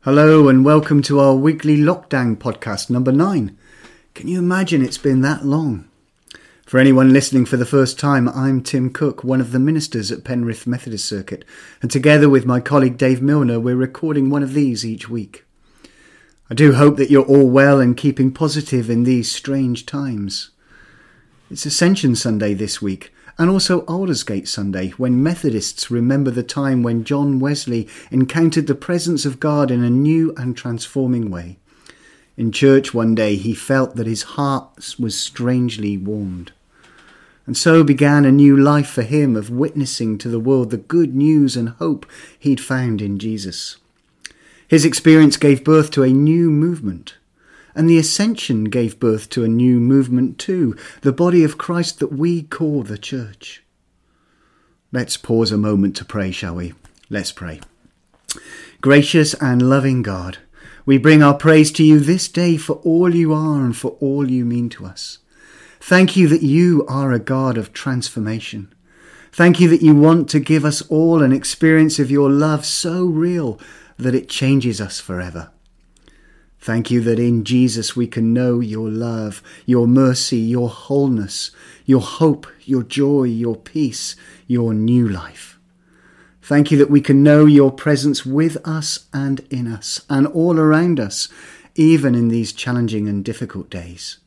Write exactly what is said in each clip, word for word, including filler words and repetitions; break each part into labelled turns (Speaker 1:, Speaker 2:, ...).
Speaker 1: Hello and welcome to our weekly lockdown podcast number nine. Can you imagine it's been that long? For anyone listening for the first time, I'm Tim Cook, one of the ministers at Penrith Methodist Circuit, and together with my colleague Dave Milner, we're recording one of these each week. I do hope that you're all well and keeping positive in these strange times. It's Ascension Sunday this week, and also Aldersgate Sunday, when Methodists remember the time when John Wesley encountered the presence of God in a new and transforming way. In church one day he felt that his heart was strangely warmed. And so began a new life for him of witnessing to the world the good news and hope he'd found in Jesus. His experience gave birth to a new movement. And the Ascension gave birth to a new movement too, the body of Christ that we call the Church. Let's pause a moment to pray, shall we? Let's pray. Gracious and loving God, we bring our praise to you this day for all you are and for all you mean to us. Thank you that you are a God of transformation. Thank you that you want to give us all an experience of your love so real that it changes us forever. Thank you that in Jesus we can know your love, your mercy, your wholeness, your hope, your joy, your peace, your new life. Thank you that we can know your presence with us and in us and all around us, even in these challenging and difficult days.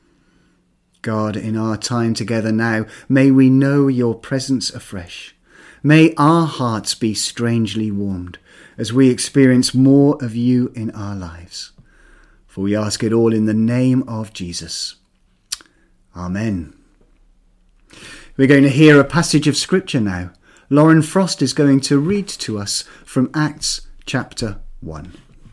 Speaker 1: God, in our time together now, may we know your presence afresh. May our hearts be strangely warmed as we experience more of you in our lives. For we ask it all in the name of Jesus. Amen. We're going to hear a passage of scripture now. Lauren Frost is going to read to us from Acts chapter one.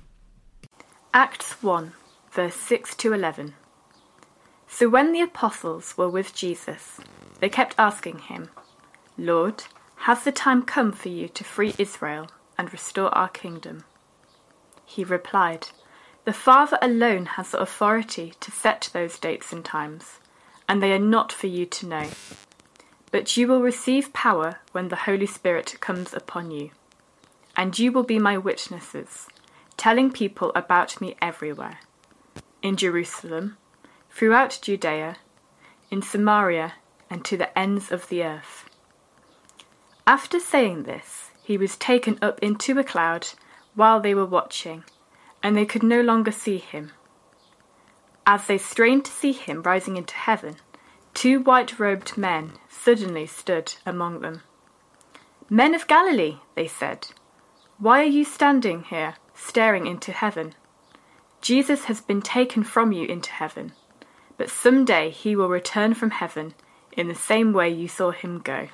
Speaker 2: Acts one, verse six to eleven. So when the apostles were with Jesus, they kept asking him, Lord, has the time come for you to free Israel and restore our kingdom? He replied, The Father alone has the authority to set those dates and times, and they are not for you to know. But you will receive power when the Holy Spirit comes upon you, and you will be my witnesses, telling people about me everywhere, in Jerusalem, throughout Judea, in Samaria, and to the ends of the earth. After saying this, he was taken up into a cloud while they were watching, and they could no longer see him. As they strained to see him rising into heaven, two white-robed men suddenly stood among them. Men of Galilee, they said, why are you standing here, staring into heaven? Jesus has been taken from you into heaven, but someday he will return from heaven in the same way you saw him go.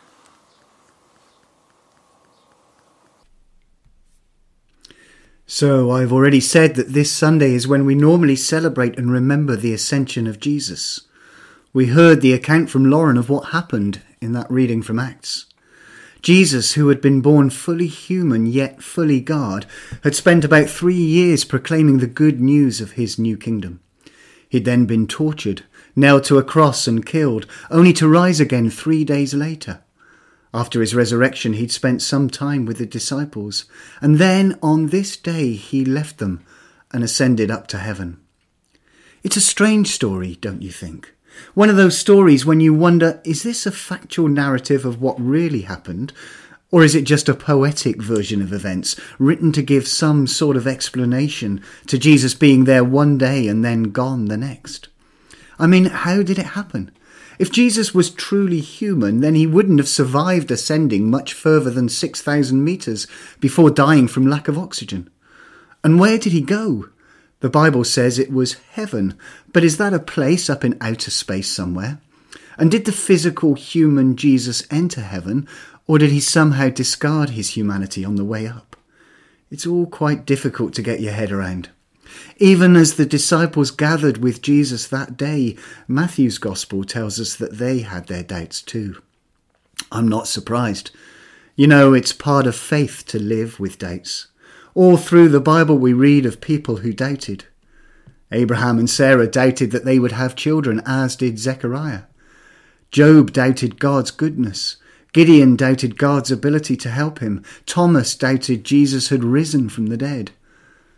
Speaker 1: So I've already said that this Sunday is when we normally celebrate and remember the ascension of Jesus. We heard the account from Lauren of what happened in that reading from Acts. Jesus, who had been born fully human yet fully God, had spent about three years proclaiming the good news of his new kingdom. He'd then been tortured, nailed to a cross and killed, only to rise again three days later. After his resurrection, he'd spent some time with the disciples, and then on this day he left them and ascended up to heaven. It's a strange story, don't you think? One of those stories when you wonder, is this a factual narrative of what really happened, or is it just a poetic version of events written to give some sort of explanation to Jesus being there one day and then gone the next? I mean, how did it happen? If Jesus was truly human, then he wouldn't have survived ascending much further than six thousand metres before dying from lack of oxygen. And where did he go? The Bible says it was heaven, but is that a place up in outer space somewhere? And did the physical human Jesus enter heaven, or did he somehow discard his humanity on the way up? It's all quite difficult to get your head around. Even as the disciples gathered with Jesus that day, Matthew's Gospel tells us that they had their doubts too. I'm not surprised. You know, it's part of faith to live with doubts. All through the Bible we read of people who doubted. Abraham and Sarah doubted that they would have children, as did Zechariah. Job doubted God's goodness. Gideon doubted God's ability to help him. Thomas doubted Jesus had risen from the dead.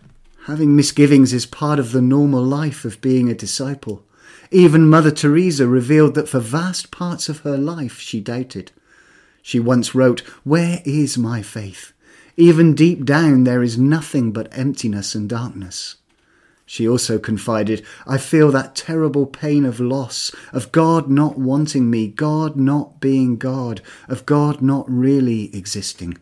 Speaker 1: Having misgivings is part of the normal life of being a disciple. Even Mother Teresa revealed that for vast parts of her life she doubted. She once wrote, "Where is my faith? Even deep down there is nothing but emptiness and darkness." She also confided, "I feel that terrible pain of loss, of God not wanting me, God not being God, of God not really existing."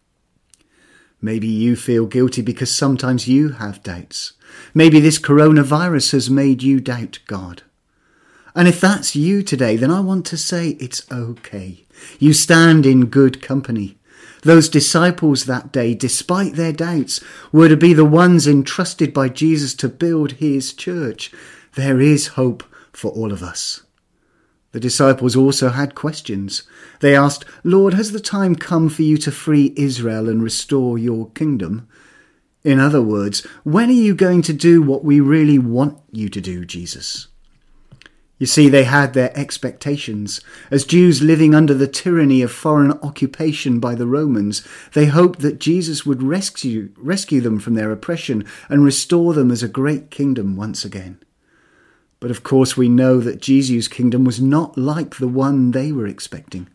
Speaker 1: Maybe you feel guilty because sometimes you have doubts. Maybe this coronavirus has made you doubt God. And if that's you today, then I want to say it's okay. You stand in good company. Those disciples that day, despite their doubts, were to be the ones entrusted by Jesus to build his church. There is hope for all of us. The disciples also had questions. They asked, "Lord, has the time come for you to free Israel and restore your kingdom?" In other words, when are you going to do what we really want you to do, Jesus? You see, they had their expectations. As Jews living under the tyranny of foreign occupation by the Romans, they hoped that Jesus would rescue, rescue them from their oppression and restore them as a great kingdom once again. But of course we know that Jesus' kingdom was not like the one they were expecting.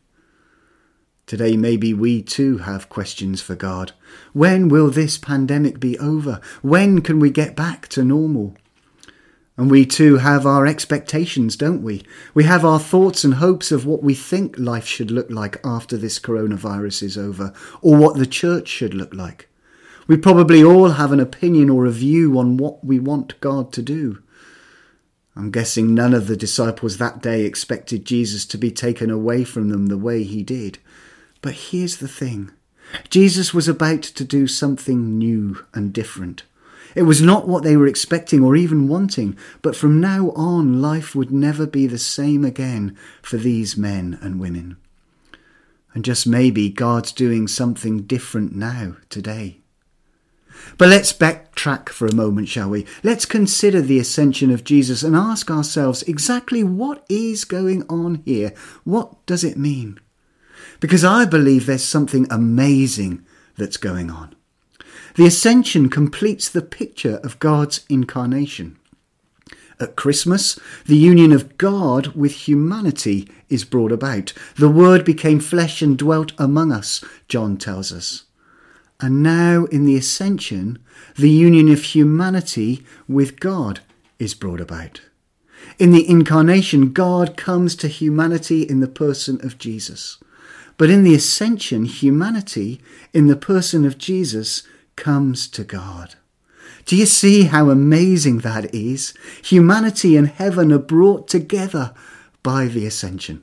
Speaker 1: Today maybe we too have questions for God. When will this pandemic be over? When can we get back to normal? And we too have our expectations, don't we? We have our thoughts and hopes of what we think life should look like after this coronavirus is over, or what the church should look like. We probably all have an opinion or a view on what we want God to do. I'm guessing none of the disciples that day expected Jesus to be taken away from them the way he did. But here's the thing. Jesus was about to do something new and different. It was not what they were expecting or even wanting, but from now on life would never be the same again for these men and women. And just maybe God's doing something different now, today. But let's backtrack for a moment, shall we? Let's consider the ascension of Jesus and ask ourselves exactly what is going on here. What does it mean? Because I believe there's something amazing that's going on. The ascension completes the picture of God's incarnation. At Christmas, the union of God with humanity is brought about. The Word became flesh and dwelt among us, John tells us. And now in the ascension, the union of humanity with God is brought about. In the incarnation, God comes to humanity in the person of Jesus. But in the ascension, humanity, in the person of Jesus, comes to God. Do you see how amazing that is? Humanity and heaven are brought together by the ascension.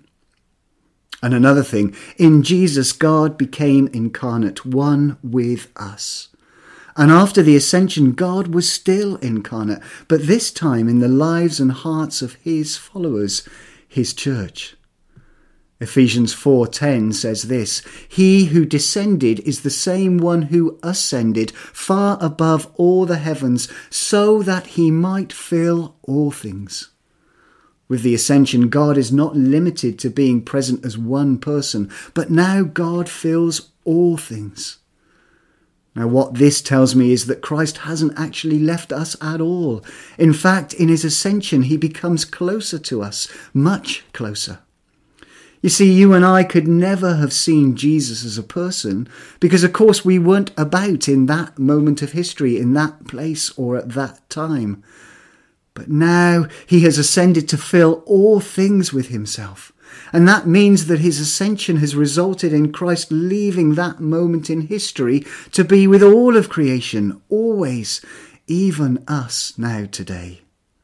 Speaker 1: And another thing, in Jesus, God became incarnate, one with us. And after the ascension, God was still incarnate, but this time in the lives and hearts of his followers, his church. Ephesians four ten says this, "He who descended is the same one who ascended far above all the heavens, so that he might fill all things." With the ascension, God is not limited to being present as one person, but now God fills all things. Now, what this tells me is that Christ hasn't actually left us at all. In fact, in his ascension, he becomes closer to us, much closer. You see, you and I could never have seen Jesus as a person because, of course, we weren't about in that moment of history, in that place or at that time. But now he has ascended to fill all things with himself. And that means that his ascension has resulted in Christ leaving that moment in history to be with all of creation, always, even us now today.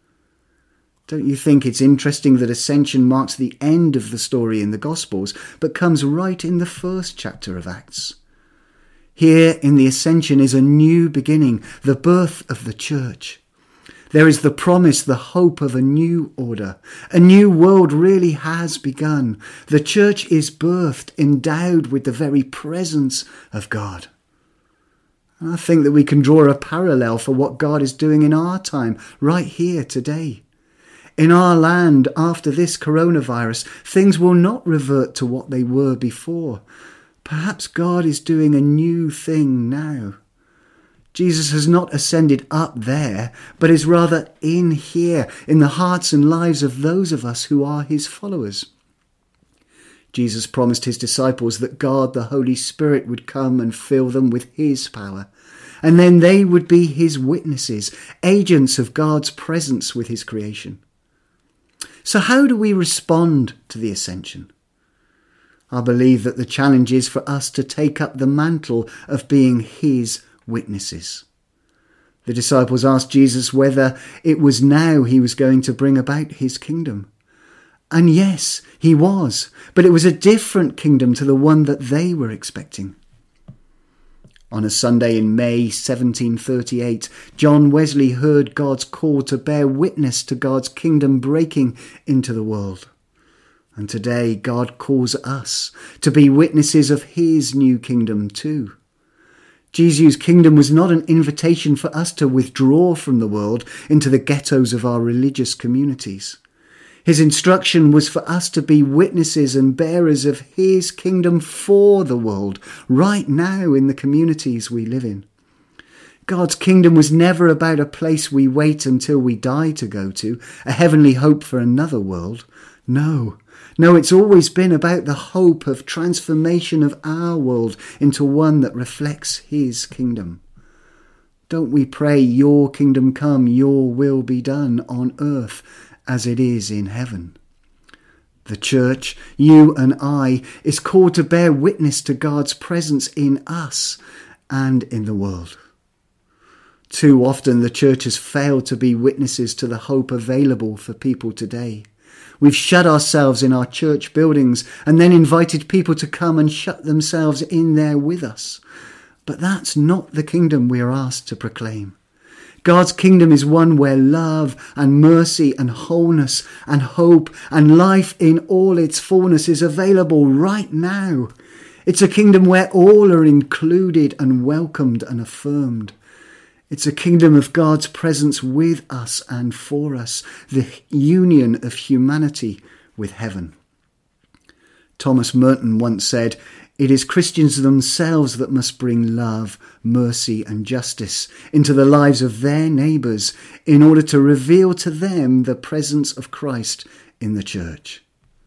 Speaker 1: Don't you think it's interesting that ascension marks the end of the story in the Gospels, but comes right in the first chapter of Acts? Here in the ascension is a new beginning, the birth of the church. There is the promise, the hope of a new order. A new world really has begun. The church is birthed, endowed with the very presence of God. And I think that we can draw a parallel for what God is doing in our time, right here today. In our land, after this coronavirus, things will not revert to what they were before. Perhaps God is doing a new thing now. Jesus has not ascended up there, but is rather in here, in the hearts and lives of those of us who are his followers. Jesus promised his disciples that God, the Holy Spirit, would come and fill them with his power, and then they would be his witnesses, agents of God's presence with his creation. So how do we respond to the ascension? I believe that the challenge is for us to take up the mantle of being his witnesses. The disciples asked Jesus whether it was now he was going to bring about his kingdom. And yes, he was, but it was a different kingdom to the one that they were expecting. On a Sunday in May seventeen thirty-eight, John Wesley heard God's call to bear witness to God's kingdom breaking into the world. And today God calls us to be witnesses of his new kingdom too. Jesus' kingdom was not an invitation for us to withdraw from the world into the ghettos of our religious communities. His instruction was for us to be witnesses and bearers of his kingdom for the world, right now in the communities we live in. God's kingdom was never about a place we wait until we die to go to, a heavenly hope for another world. No, no, it's always been about the hope of transformation of our world into one that reflects his kingdom. Don't we pray, your kingdom come, your will be done on earth as it is in heaven? The church, you and I, is called to bear witness to God's presence in us and in the world. Too often the church has failed to be witnesses to the hope available for people today. We've shut ourselves in our church buildings and then invited people to come and shut themselves in there with us. But that's not the kingdom we are asked to proclaim. God's kingdom is one where love and mercy and wholeness and hope and life in all its fullness is available right now. It's a kingdom where all are included and welcomed and affirmed. It's a kingdom of God's presence with us and for us, the union of humanity with heaven. Thomas Merton once said, "It is Christians themselves that must bring love, mercy and justice into the lives of their neighbours in order to reveal to them the presence of Christ in the church."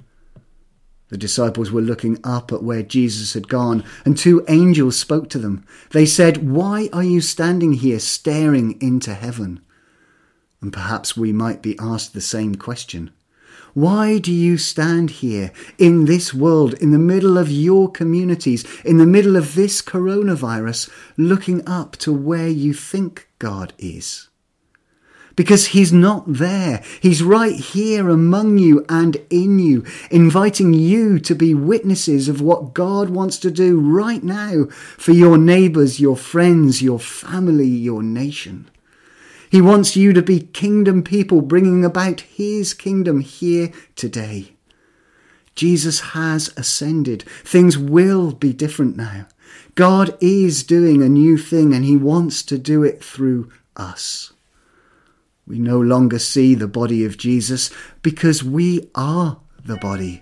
Speaker 1: The disciples were looking up at where Jesus had gone, and two angels spoke to them. They said, "Why are you standing here staring into heaven?" And perhaps we might be asked the same question. Why do you stand here in this world, in the middle of your communities, in the middle of this coronavirus, looking up to where you think God is? Because he's not there. He's right here among you and in you, inviting you to be witnesses of what God wants to do right now for your neighbours, your friends, your family, your nation. He wants you to be kingdom people bringing about his kingdom here today. Jesus has ascended. Things will be different now. God is doing a new thing and he wants to do it through us. We no longer see the body of Jesus because we are the body.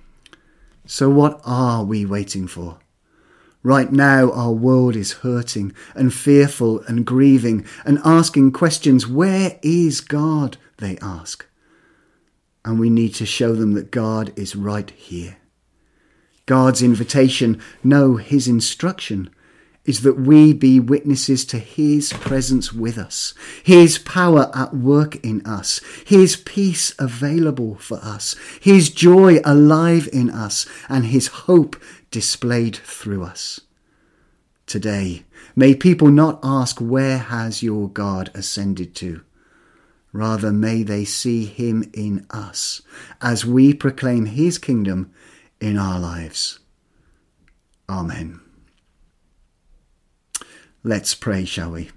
Speaker 1: So what are we waiting for? Right now our world is hurting and fearful and grieving and asking questions. Where is God? They ask. And we need to show them that God is right here. God's invitation, no, his instruction, is that we be witnesses to his presence with us, his power at work in us, his peace available for us, his joy alive in us, and his hope displayed through us. Today, may people not ask, "Where has your God ascended to?" Rather, may they see him in us as we proclaim his kingdom in our lives. Amen. Let's pray, shall we?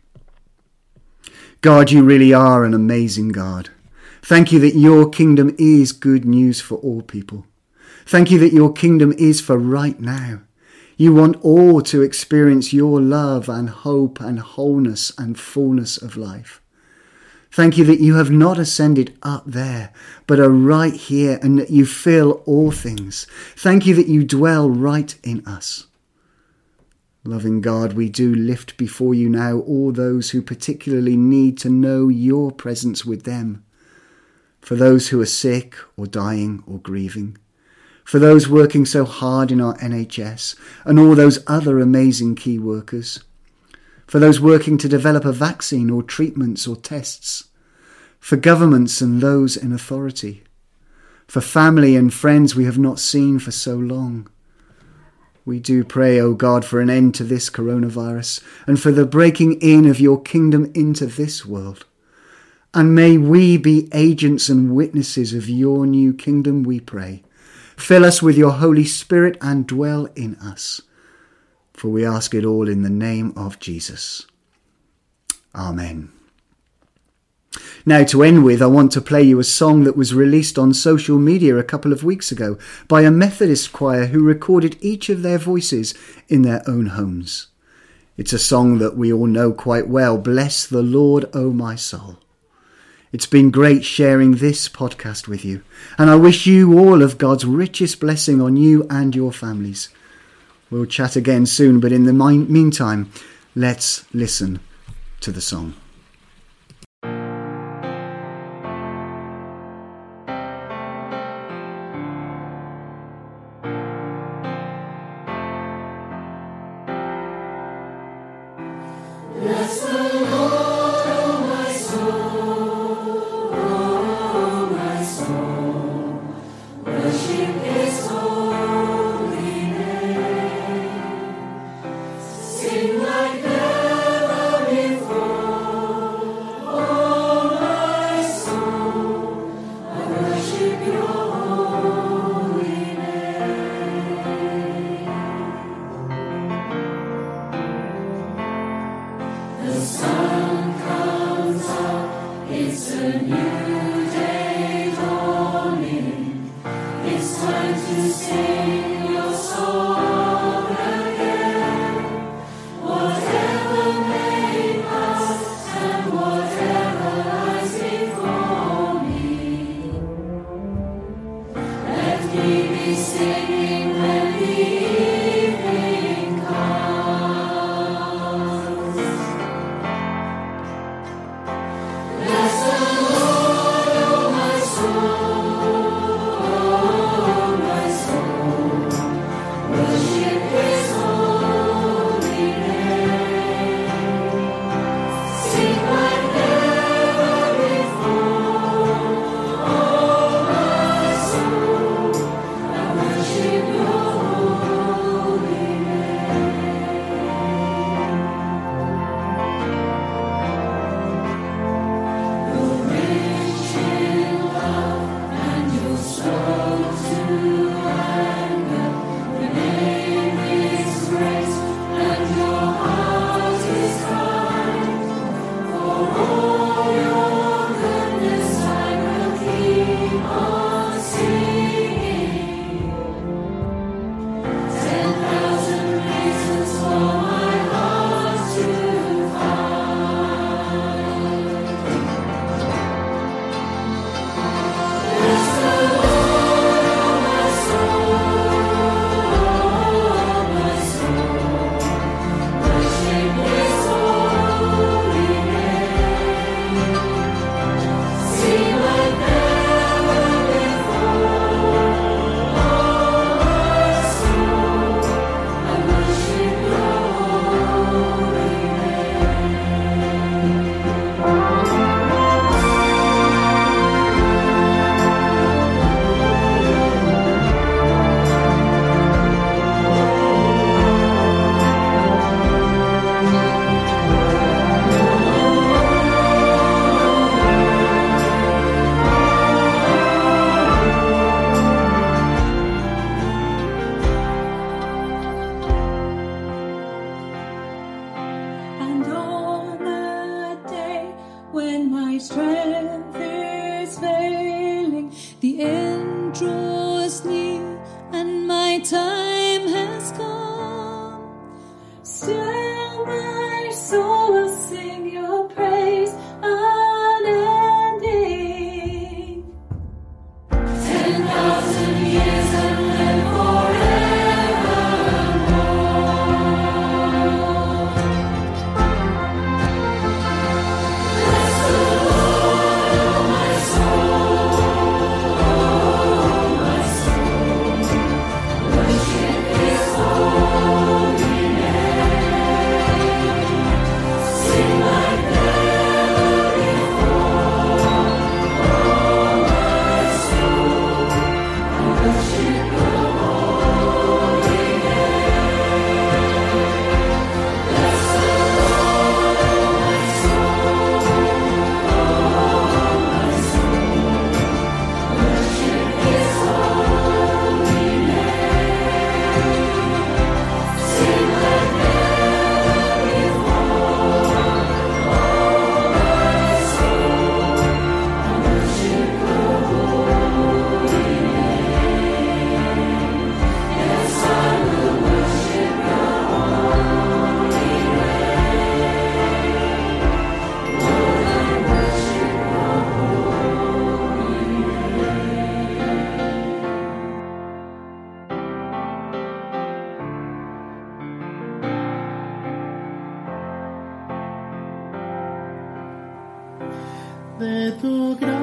Speaker 1: God, you really are an amazing God. Thank you that your kingdom is good news for all people. Thank you that your kingdom is for right now. You want all to experience your love and hope and wholeness and fullness of life. Thank you that you have not ascended up there, but are right here and that you fill all things. Thank you that you dwell right in us. Loving God, we do lift before you now all those who particularly need to know your presence with them. For those who are sick or dying or grieving. For those working so hard in our N H S and all those other amazing key workers. For those working to develop a vaccine or treatments or tests. For governments and those in authority. For family and friends we have not seen for so long. We do pray, O God, for an end to this coronavirus and for the breaking in of your kingdom into this world. And may we be agents and witnesses of your new kingdom, we pray. Fill us with your Holy Spirit and dwell in us. For we ask it all in the name of Jesus. Amen. Now, to end with, I want to play you a song that was released on social media a couple of weeks ago by a Methodist choir who recorded each of their voices in their own homes. It's a song that we all know quite well, Bless the Lord, O my soul. It's been great sharing this podcast with you, and I wish you all of God's richest blessing on you and your families. We'll chat again soon, but in the meantime, let's listen to the song.
Speaker 3: Bless the Lord, O my soul, O my soul, worship His holy name. Sing like never before, O my soul, I worship Your holy name. The sun comes up, it's a new day dawning. It's time to sing your song again. Whatever may pass and whatever lies before me, let me be singing when the evening comes. Bless the Lord, O my soul, O my soul, worship His holy name. Sing like never before, O my soul, I worship Your holy name. You're rich in love and You're slow to anger. Your name is grace and Your heart is kind. For all Your goodness I will keep on singing. Ten thousand reasons for my heart to find. Bless the Lord, O my soul, O my soul, worship His holy name. Sing like never before, O my soul, I worship Your holy And on that day when my strength is failing, the end draws near and my time has come. Still my soul will sing Your praise unending. Ten thousand years and live forevermore.
Speaker 4: de tu gracia.